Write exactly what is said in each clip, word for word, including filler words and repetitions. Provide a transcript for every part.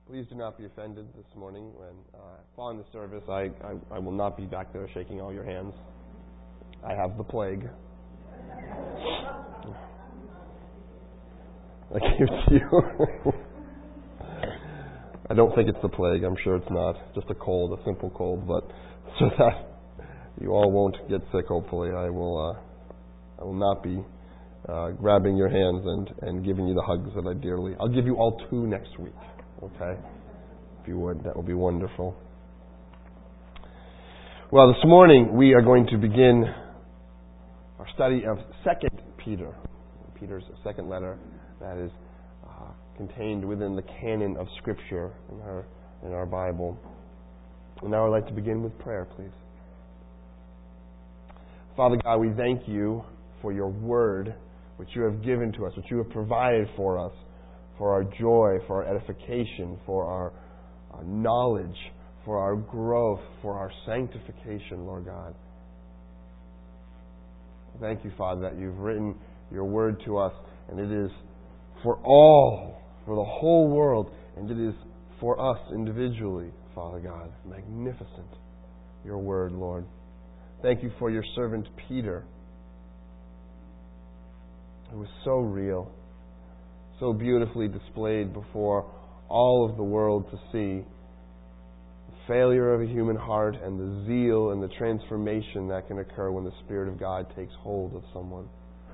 Please do not be offended this morning when, uh, following the service, I, I, I will not be back there shaking all your hands. I have the plague. I give it to you. I don't think it's the plague. I'm sure it's not. Just a cold, a simple cold. But so that you all won't get sick, hopefully, I will. Uh, I will not be uh, grabbing your hands and, and giving you the hugs that I dearly. I'll give you all two next week. Okay, if you would, that would be wonderful. Well, this morning we are going to begin our study of Second Peter. Peter's second letter that is uh, contained within the canon of Scripture in our in our Bible. And now I'd like to begin with prayer, please. Father God, we thank you for your word, which you have given to us, which you have provided for us, for our joy, for our edification, for our, our knowledge, for our growth, for our sanctification, Lord God. Thank you, Father, that you've written your word to us, and it is for all, for the whole world, and it is for us individually, Father God. Magnificent, your word, Lord. Thank you for your servant Peter, who was so real, so beautifully displayed before all of the world to see the failure of a human heart and the zeal and the transformation that can occur when the Spirit of God takes hold of someone.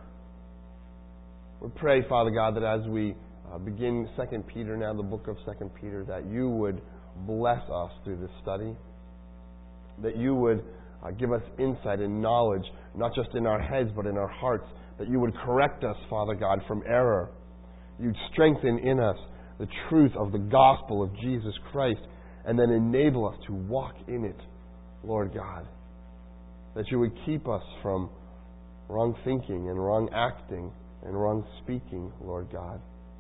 We pray, Father God, that as we uh, begin Second Peter now, the book of Second Peter, that you would bless us through this study, that you would uh, give us insight and knowledge, not just in our heads but in our hearts, that you would correct us, Father God, from error. You'd strengthen in us the truth of the gospel of Jesus Christ and then enable us to walk in it, Lord God. That you would keep us from wrong thinking and wrong acting and wrong speaking, Lord God.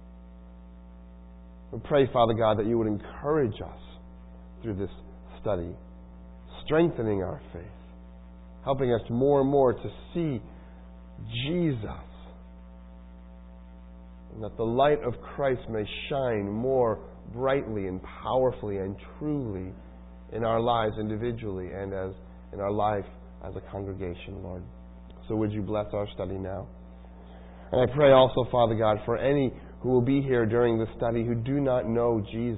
We pray, Father God, that you would encourage us through this study, strengthening our faith, helping us more and more to see Jesus, and that the light of Christ may shine more brightly and powerfully and truly in our lives individually and as in our life as a congregation, Lord. So would you bless our study now? And I pray also, Father God, for any who will be here during the study who do not know Jesus,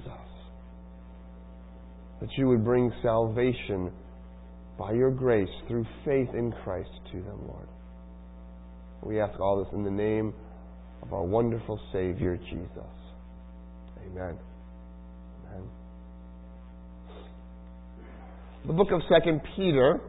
that you would bring salvation by your grace through faith in Christ to them, Lord. We ask all this in the name of our wonderful Savior, Jesus. Amen. Amen. The book of Second Peter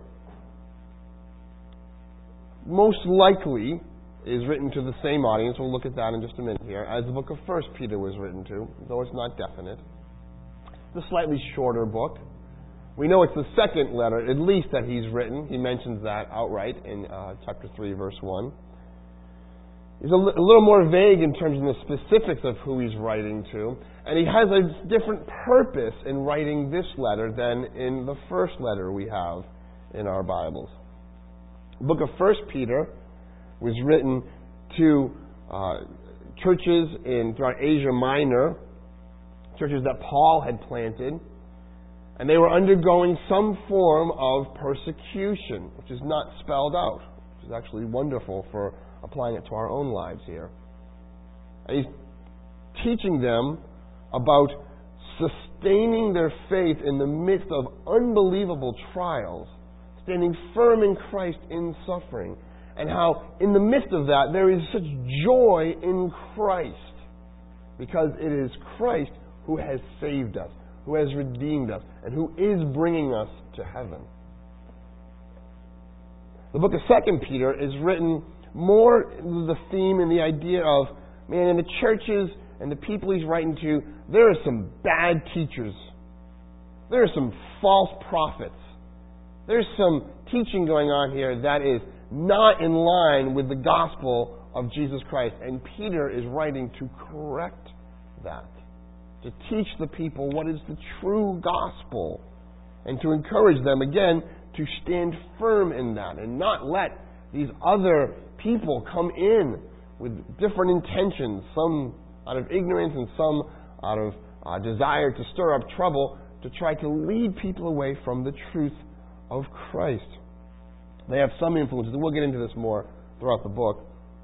most likely is written to the same audience, we'll look at that in just a minute here, as the book of First Peter was written to, though it's not definite. It's a slightly shorter book. We know it's the second letter, at least, that he's written. He mentions that outright in uh, chapter three, verse one. He's a, li- a little more vague in terms of the specifics of who he's writing to, and he has a different purpose in writing this letter than in the first letter we have in our Bibles. The book of First Peter was written to uh, churches in throughout Asia Minor, churches that Paul had planted, and they were undergoing some form of persecution, which is not spelled out, which is actually wonderful for applying it to our own lives here. And he's teaching them about sustaining their faith in the midst of unbelievable trials, standing firm in Christ in suffering, and how in the midst of that there is such joy in Christ, because it is Christ who has saved us, who has redeemed us, and who is bringing us to heaven. The book of Second Peter is written more the theme and the idea of, man, in the churches and the people he's writing to, there are some bad teachers. There are some false prophets. There's some teaching going on here that is not in line with the gospel of Jesus Christ. And Peter is writing to correct that, to teach the people what is the true gospel, and to encourage them, again, to stand firm in that and not let these other people come in with different intentions, some out of ignorance and some out of uh, desire to stir up trouble to try to lead people away from the truth of Christ. They have some influences, and we'll get into this more throughout the book.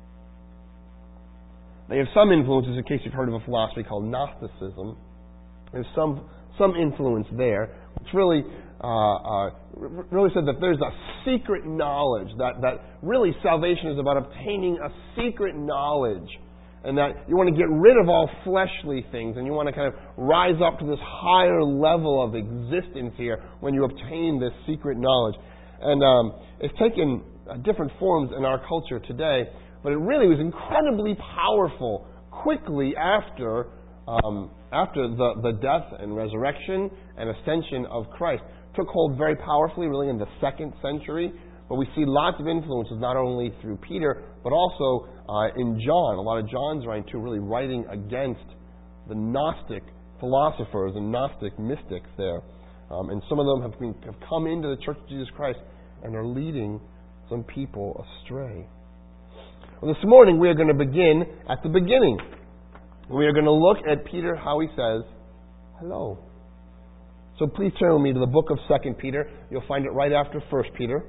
They have some influences, in case you've heard of a philosophy called Gnosticism. There's some some influence there, which really uh, uh, really said that there's a secret knowledge, that, that really salvation is about obtaining a secret knowledge, and that you want to get rid of all fleshly things, and you want to kind of rise up to this higher level of existence here when you obtain this secret knowledge. And um, it's taken uh, different forms in our culture today, but it really was incredibly powerful quickly after um, after the, the death and resurrection and ascension of Christ. It took hold very powerfully really in the second century, but we see lots of influences not only through Peter, but also uh, in John. A lot of John's writing too, really writing against the Gnostic philosophers and Gnostic mystics there. Um, and some of them have, been, have come into the Church of Jesus Christ and are leading some people astray. Well, this morning we are going to begin at the beginning. We are going to look at Peter, how he says, hello. So please turn with me to the book of Second Peter. You'll find it right after First Peter.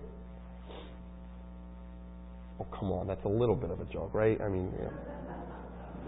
Oh, come on, that's a little bit of a joke, right? I mean, yeah.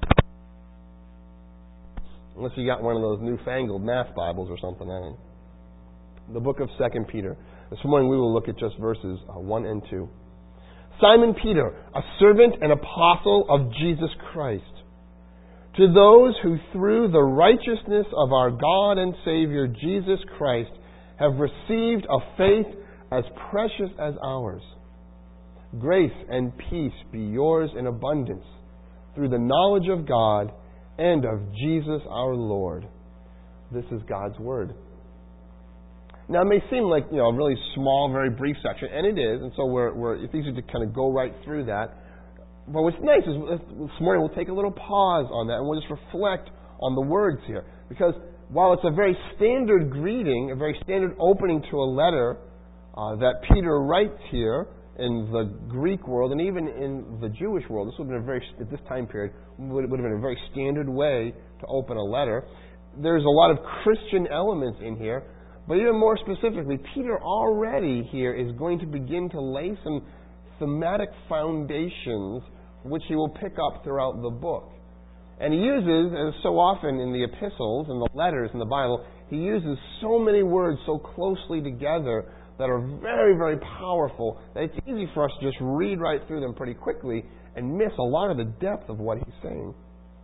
Unless you got one of those newfangled math Bibles or something. I mean. The book of Second Peter. This morning we will look at just verses uh, one and two. Simon Peter, a servant and apostle of Jesus Christ, to those who through the righteousness of our God and Savior Jesus Christ have received a faith as precious as ours. Grace and peace be yours in abundance through the knowledge of God and of Jesus our Lord. This is God's Word. Now, it may seem like, you know, a really small, very brief section, and it is, and so we're, we're, it's easy to kind of go right through that. But what's nice is this morning we'll take a little pause on that, and we'll just reflect on the words here. Because while it's a very standard greeting, a very standard opening to a letter uh, that Peter writes here in the Greek world, and even in the Jewish world, this would have been a very, at this time period, would, would have been a very standard way to open a letter. There's a lot of Christian elements in here. But even more specifically, Peter already here is going to begin to lay some thematic foundations which he will pick up throughout the book. And he uses, as so often in the epistles and the letters in the Bible, he uses so many words so closely together that are very, very powerful that it's easy for us to just read right through them pretty quickly and miss a lot of the depth of what he's saying.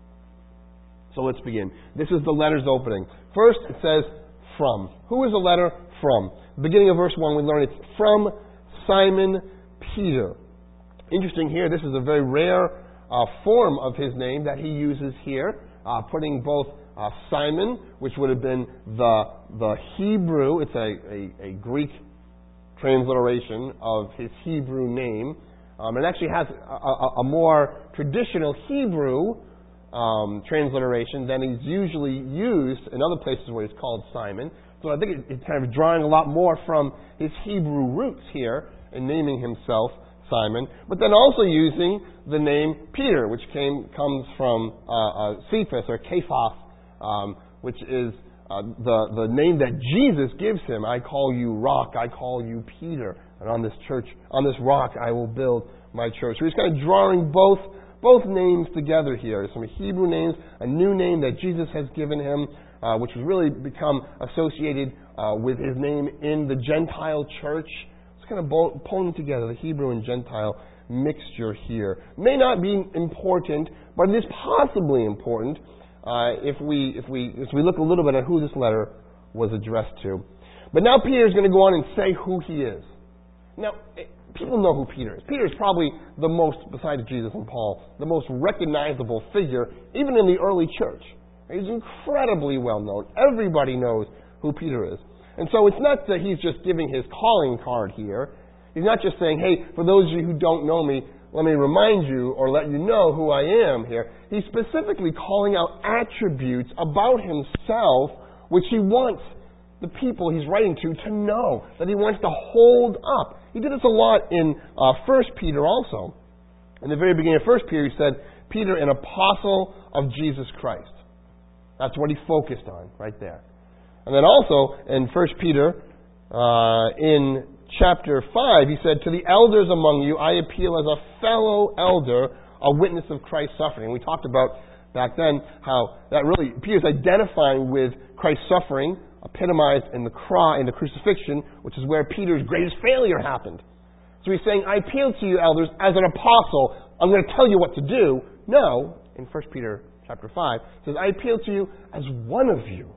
So let's begin. This is the letter's opening. First, it says, from. Who is the letter from? Beginning of verse one, we learn it's from Simon Peter. Interesting here, this is a very rare uh, form of his name that he uses here, uh, putting both uh, Simon, which would have been the the Hebrew, it's a, a, a Greek transliteration of his Hebrew name. Um, it actually has a, a, a more traditional Hebrew Um, transliteration than he's usually used in other places where he's called Simon. So I think it, it's kind of drawing a lot more from his Hebrew roots here in naming himself Simon, but then also using the name Peter, which came comes from uh, uh, Cephas or Cephas, um, which is uh, the the name that Jesus gives him. I call you rock, I call you Peter, and on this church, on this rock, I will build my church. So he's kind of drawing both. Both names together here. Some Hebrew names, a new name that Jesus has given him, uh, which has really become associated uh, with his name in the Gentile church. It's kind of bo- pulling together the Hebrew and Gentile mixture here. May not be important, but it is possibly important uh, if we if we if we look a little bit at who this letter was addressed to. But now Peter is going to go on and say who he is. Now, people know who Peter is. Peter is probably the most, besides Jesus and Paul, the most recognizable figure, even in the early church. He's incredibly well known. Everybody knows who Peter is. And so it's not that he's just giving his calling card here. He's not just saying, hey, for those of you who don't know me, let me remind you or let you know who I am here. He's specifically calling out attributes about himself which he wants the people he's writing to to know, that he wants to hold up. He did this a lot in uh, First Peter also. In the very beginning of First Peter, he said, Peter, an apostle of Jesus Christ. That's what he focused on right there. And then also in First Peter, uh, in chapter five, he said, "To the elders among you, I appeal as a fellow elder, a witness of Christ's suffering." And we talked about back then how that really, Peter's identifying with Christ's suffering, epitomized in the cross, in the crucifixion, which is where Peter's greatest failure happened. So he's saying, "I appeal to you, elders, as an apostle. I'm going to tell you what to do." No, in First Peter chapter five, it says, "I appeal to you as one of you."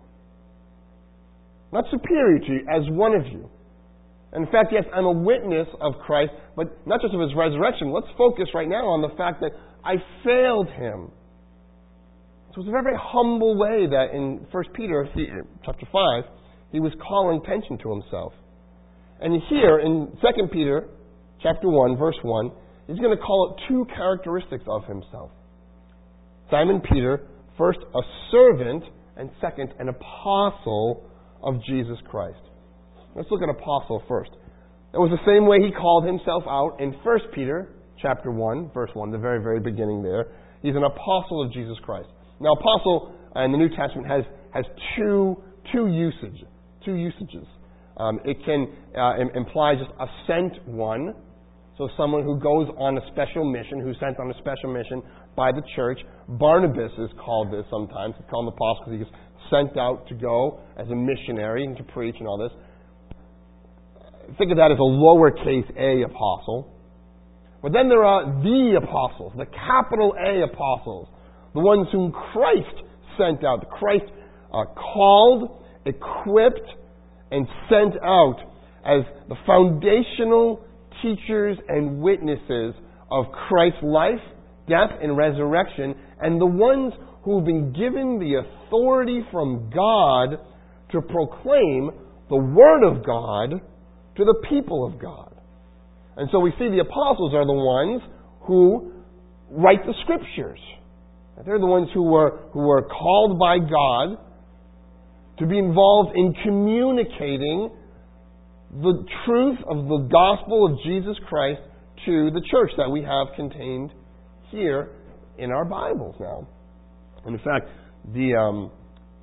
Not superior to you, as one of you. And in fact, yes, I'm a witness of Christ, but not just of his resurrection. Let's focus right now on the fact that I failed him. So it's a very, very humble way that in First Peter chapter five, he was calling attention to himself. And here in Second Peter chapter one, verse one, he's going to call it two characteristics of himself. Simon Peter, first a servant, and second an apostle of Jesus Christ. Let's look at apostle first. It was the same way he called himself out in First Peter chapter one, verse one, the very, very beginning there. He's an apostle of Jesus Christ. Now, apostle in the New Testament has has two two usage two usages. Um, it can uh, imply just a sent one, so someone who goes on a special mission, who's sent on a special mission by the church. Barnabas is called this sometimes. He's called an apostle because he was sent out to go as a missionary and to preach and all this. Think of that as a lowercase a apostle. But then there are the apostles, the capital A apostles, the ones whom Christ sent out. Christ uh, called, equipped, and sent out as the foundational teachers and witnesses of Christ's life, death, and resurrection, and the ones who have been given the authority from God to proclaim the Word of God to the people of God. And so we see the apostles are the ones who write the Scriptures. They're the ones who were, who were called by God to be involved in communicating the truth of the gospel of Jesus Christ to the church that we have contained here in our Bibles now. And in fact, the um,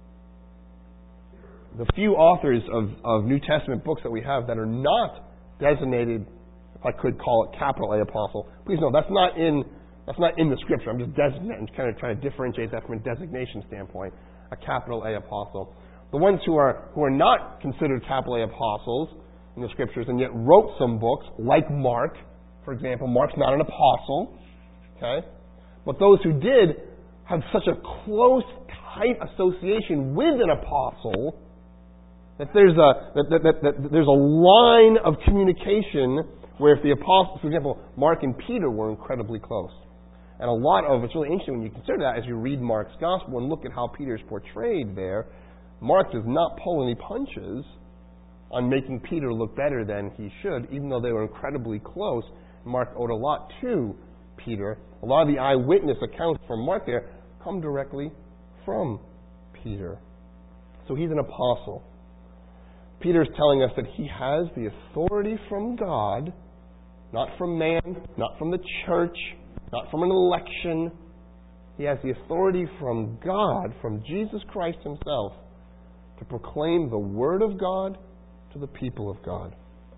the few authors of, of New Testament books that we have that are not designated, if I could call it capital A apostle, please know that's not in that's not in the Scripture. I'm just designating, kind of trying to differentiate that from a designation standpoint. A capital A apostle. The ones who are who are not considered capital A apostles in the Scriptures and yet wrote some books, like Mark, for example. Mark's not an apostle, okay, but those who did have such a close, tight association with an apostle that there's a that, that, that, that there's a line of communication where if the apostles, for example, Mark and Peter were incredibly close. And a lot of, it's really interesting when you consider that as you read Mark's gospel and look at how Peter's portrayed there. Mark does not pull any punches on making Peter look better than he should, even though they were incredibly close. Mark owed a lot to Peter. A lot of the eyewitness accounts from Mark there come directly from Peter. So he's an apostle. Peter's telling us that he has the authority from God, not from man, not from the church, not from an election. He has the authority from God, from Jesus Christ himself, to proclaim the Word of God to the people of God.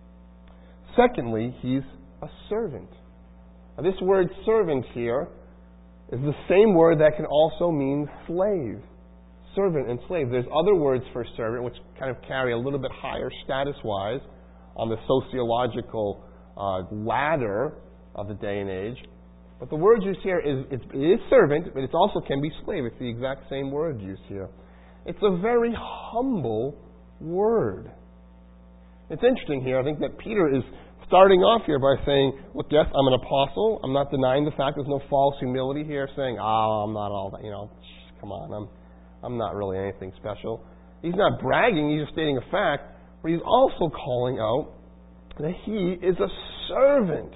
Secondly, he's a servant. Now, this word servant here is the same word that can also mean slave. Servant and slave. There's other words for servant which kind of carry a little bit higher status-wise on the sociological uh, ladder of the day and age. But the word used here is it is servant, but it also can be slave. It's the exact same word used here. It's a very humble word. It's interesting here. I think that Peter is starting off here by saying, look, yes, I'm an apostle. I'm not denying the fact. There's no false humility here saying, oh, I'm not all that, you know, come on, I'm I'm not really anything special. He's not bragging. He's just stating a fact. But he's also calling out that he is a servant.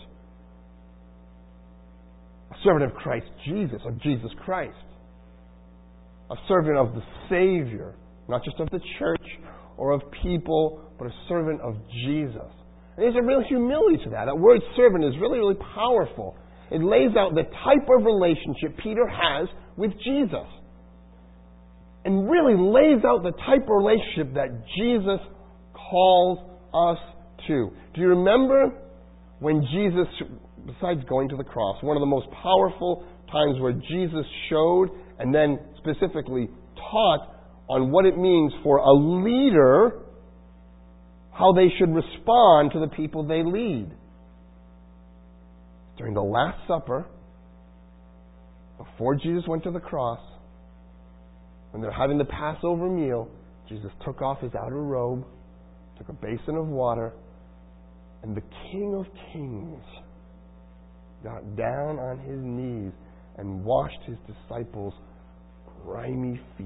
A servant of Christ Jesus, of Jesus Christ. A servant of the Savior, not just of the church or of people, but a servant of Jesus. And there's a real humility to that. That word servant is really, really powerful. It lays out the type of relationship Peter has with Jesus. and really lays out the type of relationship that Jesus calls us to. Do you remember when Jesus, besides going to the cross, one of the most powerful times where Jesus showed and then specifically taught on what it means for a leader, how they should respond to the people they lead? During the Last Supper, before Jesus went to the cross, when they're having the Passover meal, Jesus took off his outer robe, took a basin of water, and the King of Kings got down on his knees and washed his disciples' grimy feet.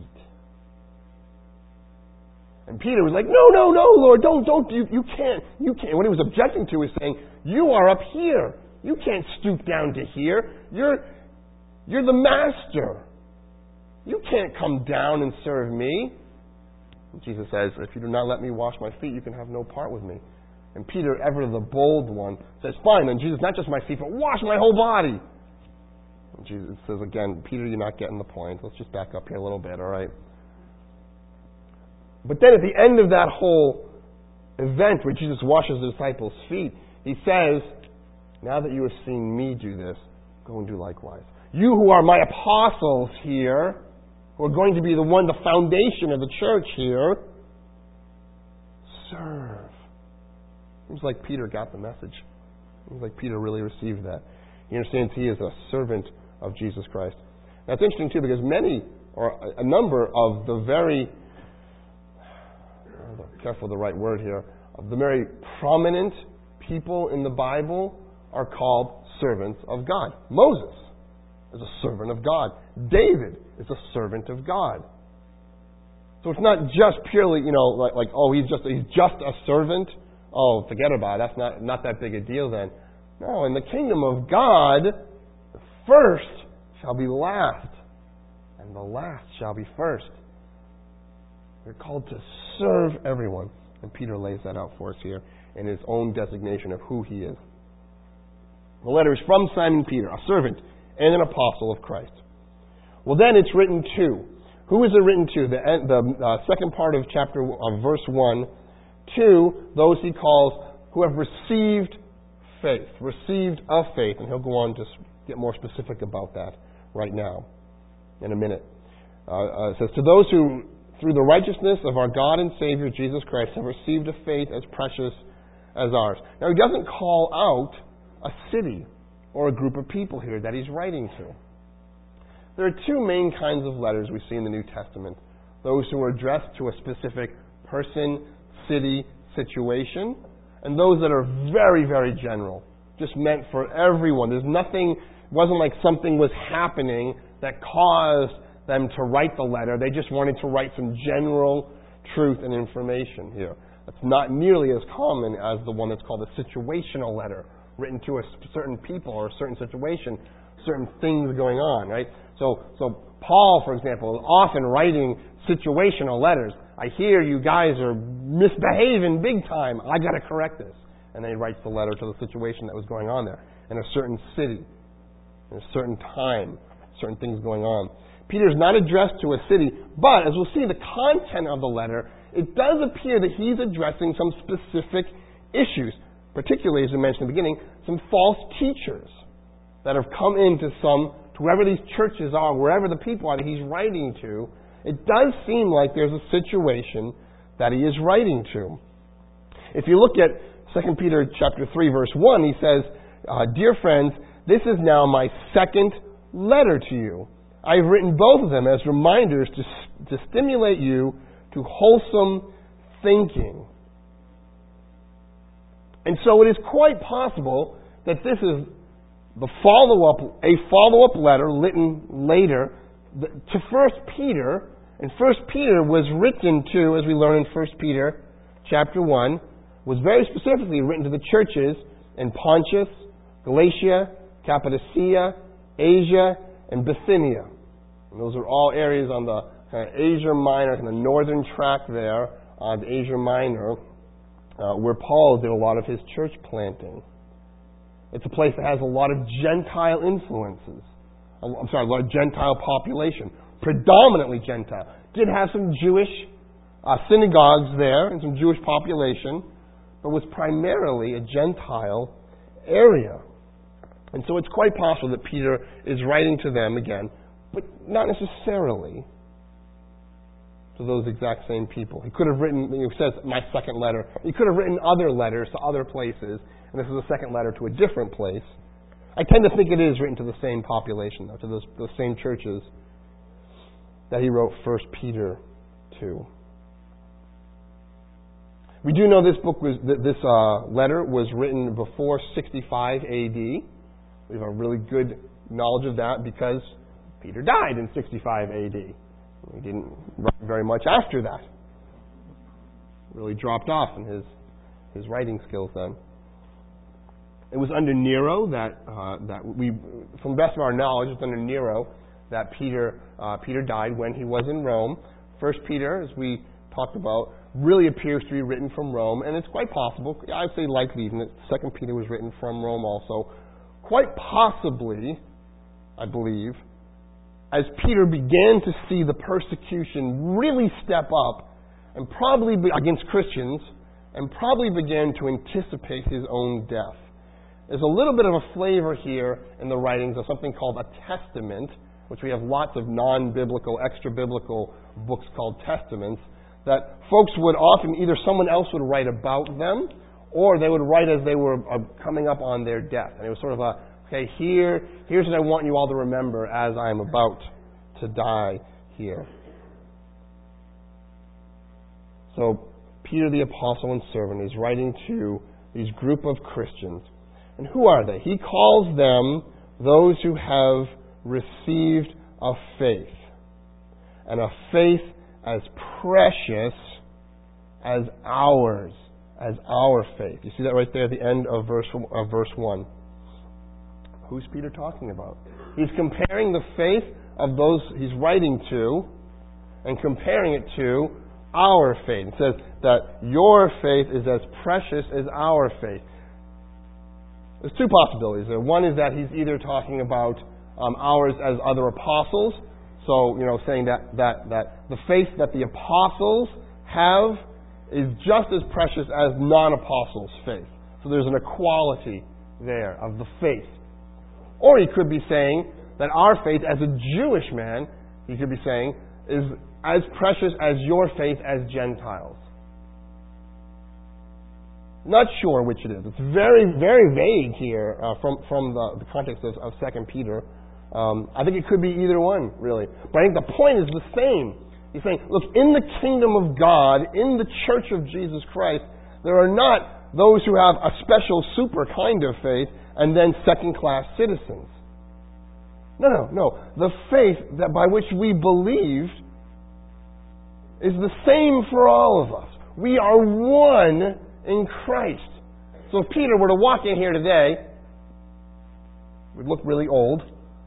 And Peter was like, no, no, no, Lord, don't, don't, you, you can't, you can't. What he was objecting to is saying, you are up here. You can't stoop down to here. You're, you're the master. You can't come down and serve me. And Jesus says, if you do not let me wash my feet, you can have no part with me. And Peter, ever the bold one, says, fine, then Jesus, not just my feet, but wash my whole body. And Jesus says again, Peter, you're not getting the point. Let's just back up here a little bit, all right? But then at the end of that whole event where Jesus washes the disciples' feet, he says, now that you have seen me do this, go and do likewise. You who are my apostles here, who are going to be the one, the foundation of the church here, serve. Seems like Peter got the message. Seems like Peter really received that. He understands he is a servant of Jesus Christ. Now it's interesting too, because many, or a number of the very, careful of the right word here, of the very prominent people in the Bible are called servants of God. Moses is a servant of God. David is a servant of God. So it's not just purely, you know, like, like oh, he's just he's just a servant. Oh, forget about it. That's not, not that big a deal then. No, in the kingdom of God, the first shall be last, and the last shall be first. We're called to serve everyone. And Peter lays that out for us here in his own designation of who he is. The letter is from Simon Peter, a servant and an apostle of Christ. Well, then it's written to. Who is it written to? The, the uh, second part of chapter of verse one. To those he calls who have received faith, received of faith. And he'll go on to get more specific about that right now in a minute. Uh, uh, it says, to those who, through the righteousness of our God and Savior Jesus Christ, have received a faith as precious as ours. Now, he doesn't call out a city or a group of people here that he's writing to. There are two main kinds of letters we see in the New Testament. Those who are addressed to a specific person, city, situation, and those that are very, very general, just meant for everyone. There's nothing, it wasn't like something was happening that caused them to write the letter. They just wanted to write some general truth and information here. That's not nearly as common as the one that's called a situational letter, written to a certain people or a certain situation, certain things going on, right? So, so Paul, for example, is often writing situational letters. I hear you guys are misbehaving big time. I got to correct this. And then he writes the letter to the situation that was going on there in a certain city, in a certain time, certain things going on. Peter's not addressed to a city, but as we'll see, the content of the letter, it does appear that he's addressing some specific issues, particularly, as we mentioned in the beginning, some false teachers that have come into some, to wherever these churches are, wherever the people are that he's writing to. It does seem like there's a situation that he is writing to. If you look at Second Peter chapter three, verse one, he says, uh, Dear friends, this is now my second letter to you. I've written both of them as reminders to, to stimulate you to wholesome thinking. And so it is quite possible that this is the follow-up, a follow-up letter written later to First Peter. And First Peter was written to, as we learn in First Peter chapter one, was very specifically written to the churches in Pontus, Galatia, Cappadocia, Asia, and Bithynia. And those are all areas on the kind of Asia Minor, and the northern track there on Asia Minor, uh, where Paul did a lot of his church planting. It's a place that has a lot of Gentile influences. I'm sorry, a lot of Gentile population. predominantly Gentile. Did have some Jewish uh, synagogues there and some Jewish population, but was primarily a Gentile area. And so it's quite possible that Peter is writing to them again, but not necessarily to those exact same people. He could have written, he says, my second letter. He could have written other letters to other places, and this is a second letter to a different place. I tend to think it is written to the same population, though, to those, those same churches that he wrote First Peter to. We do know this book was, this uh, letter was written before sixty-five A D. We have a really good knowledge of that because Peter died in sixty-five A D. He didn't write very much after that. Really dropped off in his his writing skills then. It was under Nero that uh, that we, from the best of our knowledge, it's under Nero that Peter uh, Peter died when he was in Rome. First Peter, as we talked about, really appears to be written from Rome, and it's quite possible. I'd say likely even that Second Peter was written from Rome also. Quite possibly, I believe, as Peter began to see the persecution really step up, and probably against Christians, and probably began to anticipate his own death. There's a little bit of a flavor here in the writings of something called a testament, which we have lots of non-biblical, extra-biblical books called testaments, that folks would often, either someone else would write about them, or they would write as they were uh, coming up on their death. And it was sort of a, okay, here, here's what I want you all to remember as I'm about to die here. So, Peter the apostle and servant is writing to these group of Christians. And who are they? He calls them those who have received a faith. And a faith as precious as ours. As our faith. You see that right there at the end of verse, of verse one. Who's Peter talking about? He's comparing the faith of those he's writing to and comparing it to our faith. It says that your faith is as precious as our faith. There's two possibilities there. One is that he's either talking about um, ours as other apostles, so, you know, saying that, that, that the faith that the apostles have is just as precious as non-apostles' faith. So there's an equality there of the faith. Or he could be saying that our faith as a Jewish man, he could be saying, is as precious as your faith as Gentiles. Not sure which it is. It's very, very vague here uh, from, from the, the context of, of Second Peter. Um, I think it could be either one, really. But I think the point is the same. He's saying, look, in the kingdom of God, in the church of Jesus Christ, there are not those who have a special super kind of faith and then second-class citizens. No, no, no. The faith that by which we believe is the same for all of us. We are one in Christ. So if Peter were to walk in here today, we'd look really old.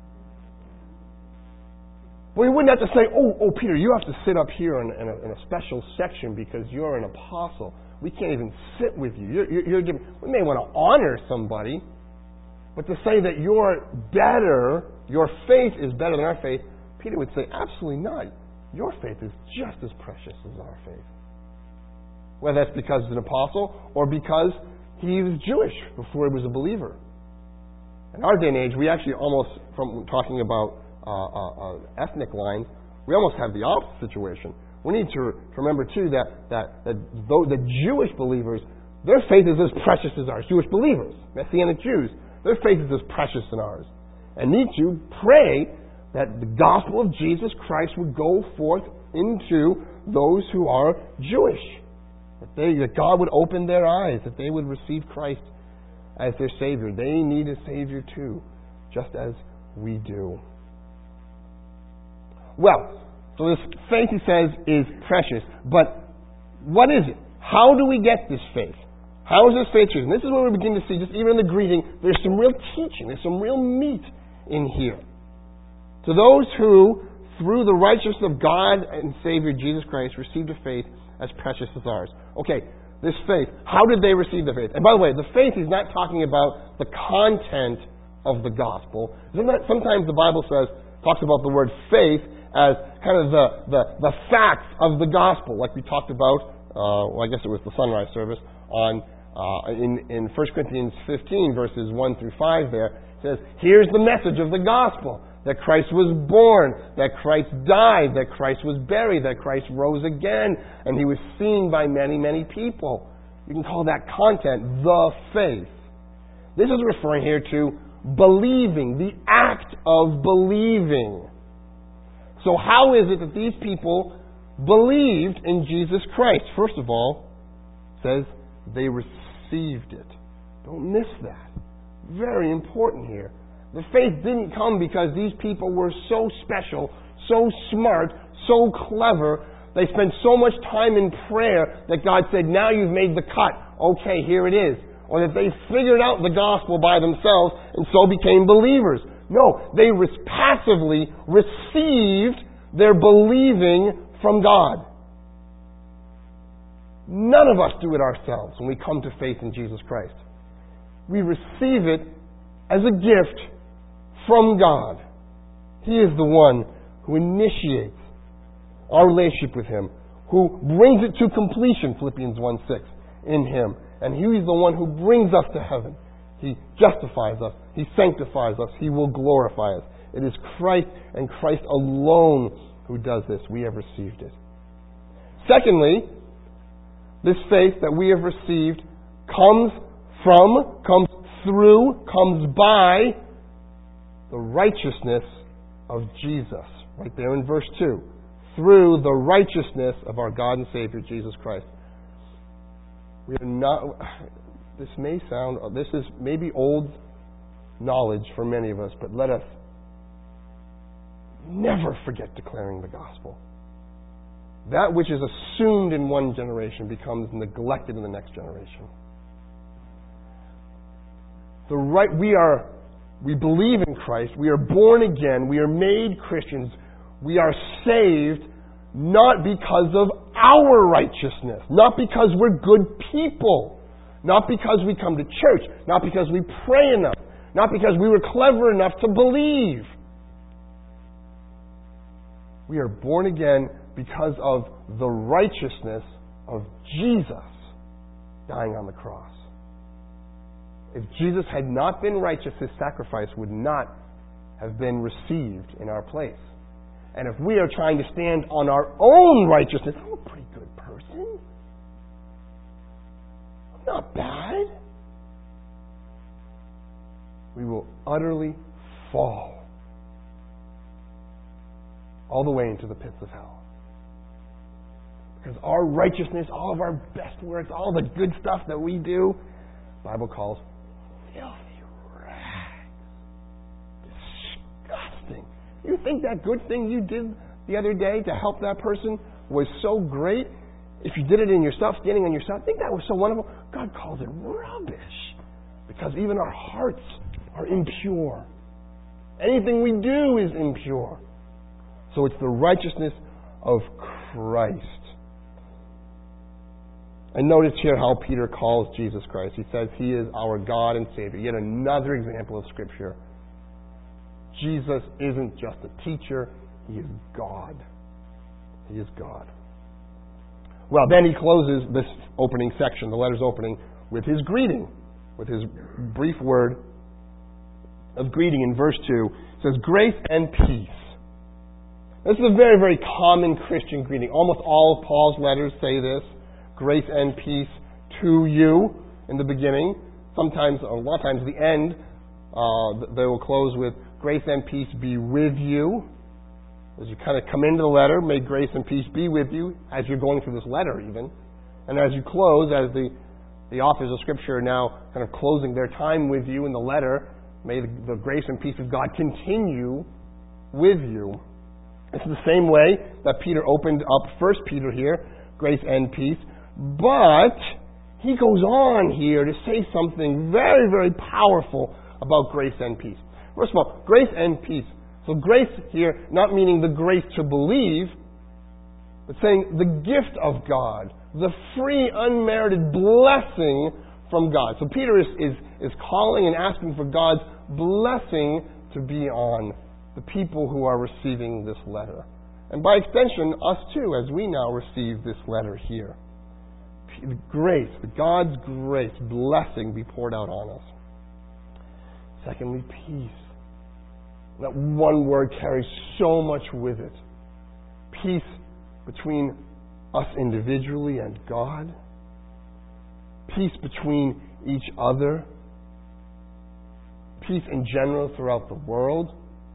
But we wouldn't have to say, oh, oh, Peter, you have to sit up here in, in, a, in a special section because you're an apostle. We can't even sit with you. You're, you're, you're giving, we may want to honor somebody, but to say that you're better, your faith is better than our faith, Peter would say, absolutely not. Your faith is just as precious as our faith. Whether that's because he's an apostle or because he was Jewish before he was a believer. In our day and age, we actually almost, from talking about uh, uh, uh, ethnic lines, we almost have the opposite situation. We need to remember, too, that, that, that the Jewish believers, their faith is as precious as ours. Jewish believers, Messianic Jews, their faith is as precious as ours. And need to pray that the gospel of Jesus Christ would go forth into those who are Jewish. That, they, that God would open their eyes, that they would receive Christ as their Savior. They need a Savior too, just as we do. Well, so this faith, he says, is precious. But what is it? How do we get this faith? How is this faith chosen? This is where we begin to see, just even in the greeting, there's some real teaching, there's some real meat in here. To those who, through the righteousness of God and Savior Jesus Christ, received a faith as precious as ours. Okay, this faith, how did they receive the faith? And by the way, the faith is not talking about the content of the gospel. Sometimes the Bible says, talks about the word faith as kind of the, the, the facts of the gospel, like we talked about, uh, well, I guess it was the sunrise service, on uh, in, in First Corinthians fifteen, verses one through five there. It says, here's the message of the gospel, that Christ was born, that Christ died, that Christ was buried, that Christ rose again, and He was seen by many, many people. You can call that content the faith. This is referring here to believing, the act of believing. So how is it that these people believed in Jesus Christ? First of all, it says they received it. Don't miss that. Very important here. The faith didn't come because these people were so special, so smart, so clever. They spent so much time in prayer that God said, now you've made the cut. Okay, here it is. Or that they figured out the gospel by themselves and so became believers. No, they re- passively received their believing from God. None of us do it ourselves when we come to faith in Jesus Christ. We receive it as a gift from God. He is the one who initiates our relationship with Him, who brings it to completion, Philippians one six, in Him. And He is the one who brings us to heaven. He justifies us. He sanctifies us. He will glorify us. It is Christ and Christ alone who does this. We have received it. Secondly, this faith that we have received comes from, comes through, comes by the righteousness of Jesus. Right there in verse two. Through the righteousness of our God and Savior, Jesus Christ. We are not, this may sound, this is maybe old knowledge for many of us, but let us never forget declaring the gospel. That which is assumed in one generation becomes neglected in the next generation. The right, we are, we believe in Christ, we are born again, we are made Christians, we are saved not because of our righteousness, not because we're good people, not because we come to church, not because we pray enough, not because we were clever enough to believe. We are born again because of the righteousness of Jesus dying on the cross. If Jesus had not been righteous, His sacrifice would not have been received in our place. And if we are trying to stand on our own righteousness, I'm a pretty good person. I'm not bad. We will utterly fall all the way into the pits of hell. Because our righteousness, all of our best works, all the good stuff that we do, the Bible calls filthy rags. Disgusting. You think that good thing you did the other day to help that person was so great? If you did it in yourself, standing on yourself, I think that was so wonderful. God calls it rubbish. Because even our hearts are impure. Anything we do is impure. So it's the righteousness of Christ. And notice here how Peter calls Jesus Christ. He says He is our God and Savior. Yet another example of Scripture. Jesus isn't just a teacher. He is God. He is God. Well, then he closes this opening section, the letter's opening, with his greeting, with his brief word of greeting in verse two. It says, grace and peace. This is a very, very common Christian greeting. Almost all of Paul's letters say this. Grace and peace to you in the beginning. Sometimes, or a lot of times, the end, uh, they will close with grace and peace be with you. As you kind of come into the letter, may grace and peace be with you as you're going through this letter even. And as you close, as the, the authors of Scripture are now kind of closing their time with you in the letter, may the, the grace and peace of God continue with you. It's the same way that Peter opened up First Peter here, grace and peace. But he goes on here to say something very, very powerful about grace and peace. First of all, grace and peace. So grace here, not meaning the grace to believe, but saying the gift of God, the free, unmerited blessing from God. So Peter is, is, is calling and asking for God's blessing to be on the people who are receiving this letter. And by extension, us too, as we now receive this letter here. Grace, God's grace, blessing be poured out on us. Secondly, peace. That one word carries so much with it. Peace between us individually and God. Peace between each other. Peace in general throughout the world.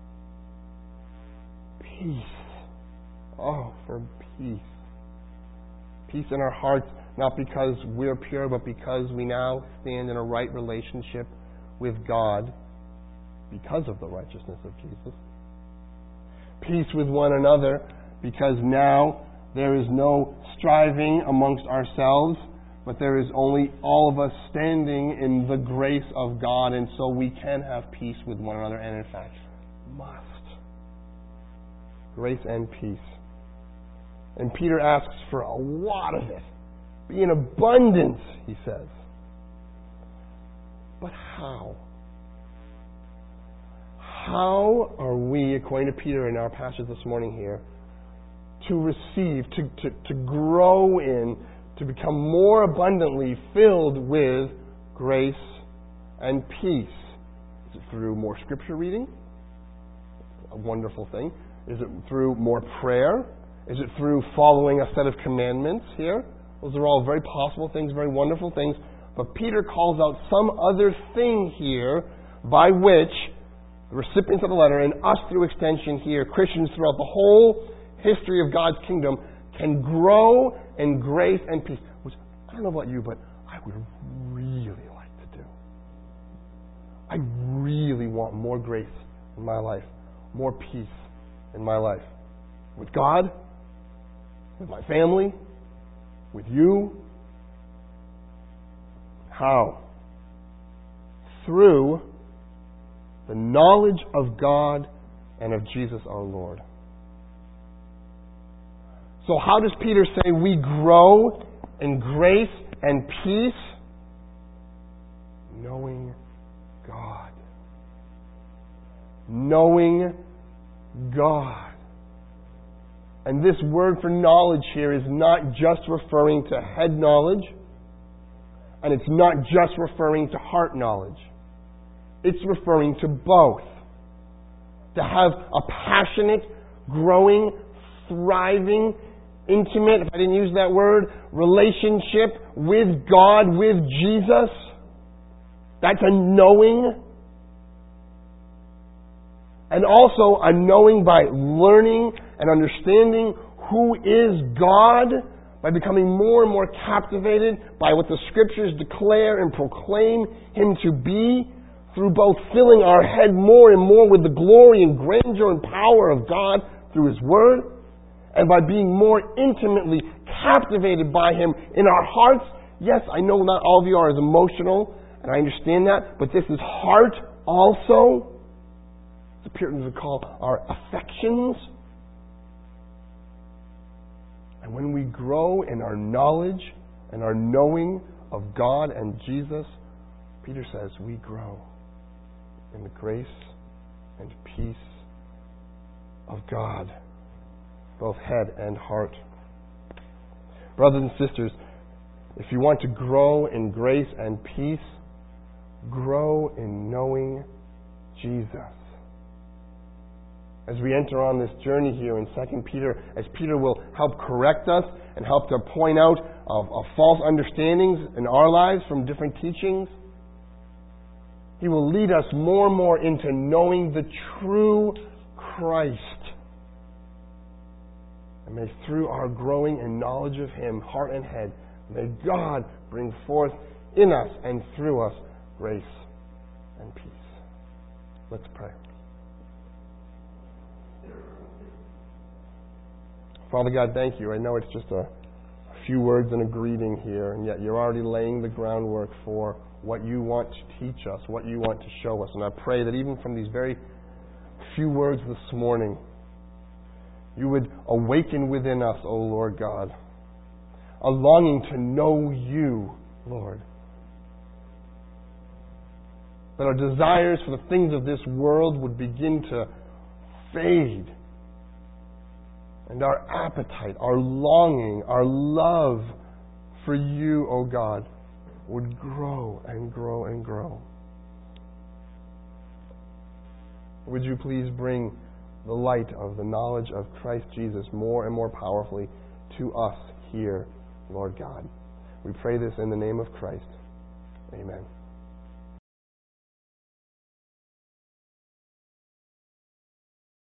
Peace. Oh, for peace. Peace in our hearts, not because we're pure, but because we now stand in a right relationship with God because of the righteousness of Jesus. Peace with one another, because now there is no striving amongst ourselves, but there is only all of us standing in the grace of God, and so we can have peace with one another, and in fact, must. Grace and peace. And Peter asks for a lot of it. Be in abundance, he says. But how? How are we, according to Peter in our passage this morning here, to receive, to, to, to grow in, to become more abundantly filled with grace and peace? Is it through more scripture reading? A wonderful thing. Is it through more prayer? Is it through following a set of commandments here? Those are all very possible things, very wonderful things. But Peter calls out some other thing here by which the recipients of the letter, and us through extension here, Christians throughout the whole history of God's kingdom, can grow in grace and peace. Which, I don't know about you, but I would really like to do. I really want more grace in my life, more peace in my life. With God, with my family, with you. How? Through the knowledge of God and of Jesus our Lord. So how does Peter say we grow in grace and peace? Knowing God. Knowing God. And this word for knowledge here is not just referring to head knowledge, and it's not just referring to heart knowledge. It's referring to both. To have a passionate, growing, thriving, intimate, if I didn't use that word, relationship with God, with Jesus. That's a knowing. And also a knowing by learning and understanding who is God, by becoming more and more captivated by what the Scriptures declare and proclaim Him to be, through both filling our head more and more with the glory and grandeur and power of God through His Word, and by being more intimately captivated by Him in our hearts. Yes, I know not all of you are as emotional, and I understand that, but this is heart also. The Puritans would call our affections. And when we grow in our knowledge and our knowing of God and Jesus, Peter says we grow in the grace and peace of God, both head and heart. Brothers and sisters, if you want to grow in grace and peace, grow in knowing Jesus. As we enter on this journey here in Second Peter, as Peter will help correct us and help to point out of, of false understandings in our lives from different teachings, he will lead us more and more into knowing the true Christ. And may through our growing in knowledge of Him, heart and head, may God bring forth in us and through us grace and peace. Let's pray. Father God, thank you. I know it's just a, a few words and a greeting here, and yet you're already laying the groundwork for what you want to teach us, what you want to show us. And I pray that even from these very few words this morning, you would awaken within us, O Lord God, a longing to know you, Lord. That our desires for the things of this world would begin to fade. And our appetite, our longing, our love for you, O God, would grow and grow and grow. Would you please bring the light of the knowledge of Christ Jesus more and more powerfully to us here, Lord God. We pray this in the name of Christ. Amen.